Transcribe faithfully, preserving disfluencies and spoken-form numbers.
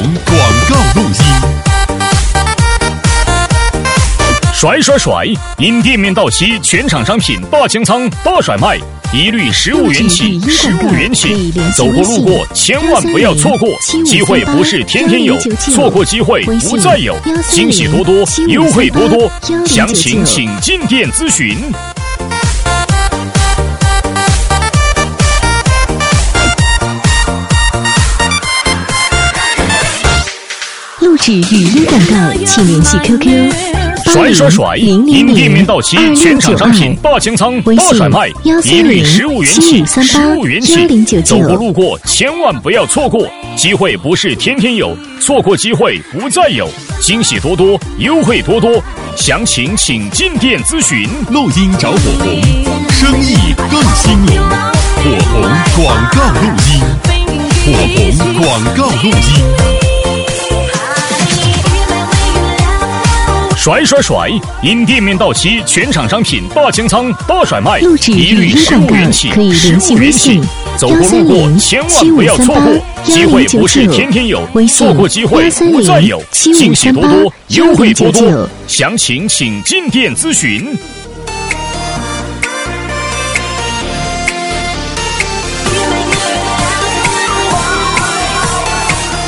广告录音。 甩甩甩！因店面到期，全场商品大清仓、大甩卖，一律十五元起，十五元起。走过路过，千万不要错过，机会不是天天有，错过机会不再有。惊喜多多，优惠多多，详情请进店咨询。 录制语音广告，请联系 Q Q。 甩甩甩！因店面到期，全场商品大清仓、大甩卖，一律十五元起，十五元起。走过路过，千万不要错过，机会不是天天有，错过机会不再有。惊喜多多，优惠多多，详情请进店咨询。 录音找火红，生意更兴隆。火红广告录音，火红广告录音。 甩甩甩！因店面到期，全场商品大清仓、大甩卖，一律十五元起，十五元起。走过路过，千万不要错过，机会不是天天有，错过机会不再有。惊喜多多，优惠多多，详情请进店咨询。